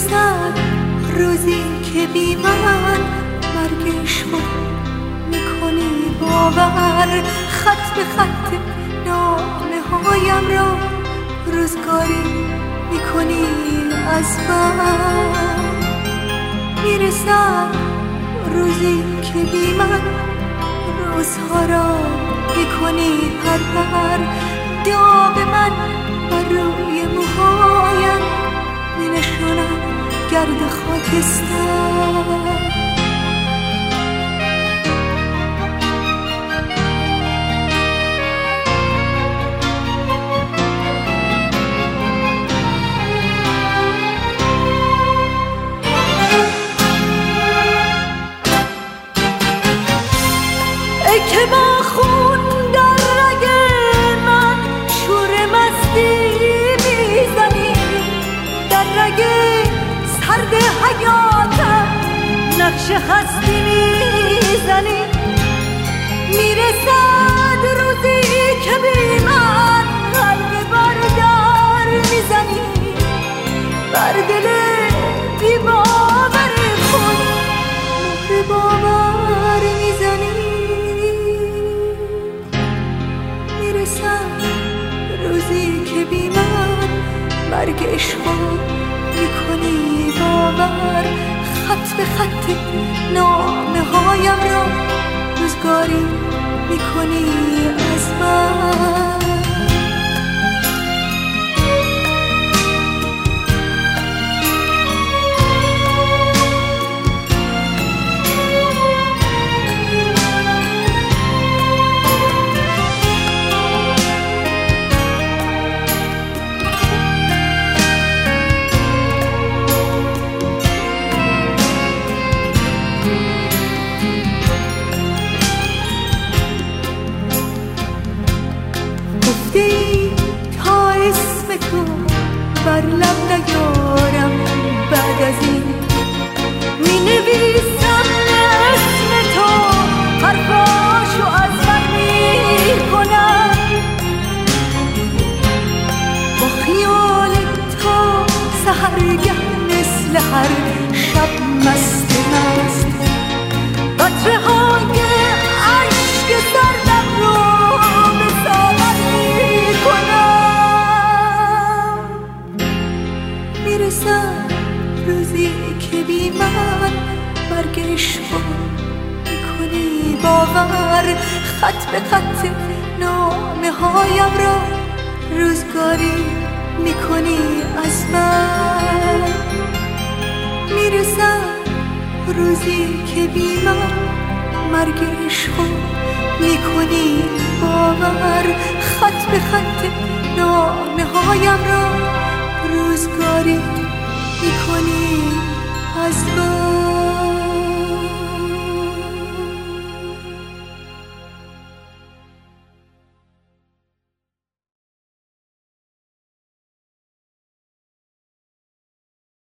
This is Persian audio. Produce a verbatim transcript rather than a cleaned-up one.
میرسد روزی که بی من مرگش رو میکنی باور، خط به خط نامه هایم را روزگاری میکنی از من. میرسد روزی که بی من روزها را میکنی پرپر، داغ من بر روی موهایم مینشاند گرد خاکستر. ای که با خون در رگ من شور مستی میزنی، در رگ سرد حیاتم نقش هستی میزنی. میرسد روزی که بی من قلب بردار میزنی، بر دل بی باور خود مهر باور میزنی. روزی که بی من مرگ عشقو میکنی باور، خط به خط نامه هایم را روزگاری میکنی از من. تا اسم تو بر لب نیارم بعد از این، می نویسم اسم تو حرفاشو از من می کنم. با خیال تو سحرگه مثل هر شب مست مست، قطره های عشق سردم رو به ساغر می کنم. میرسد روزی که بی من مرگ عشقو میکنی باور، خط به خط نامه هایم را روزگاری میکنی از من. میرسد روزی که بی من مرگ عشقو میکنی باور، خط به خط نامه هایم را روزگاری میکنی از من.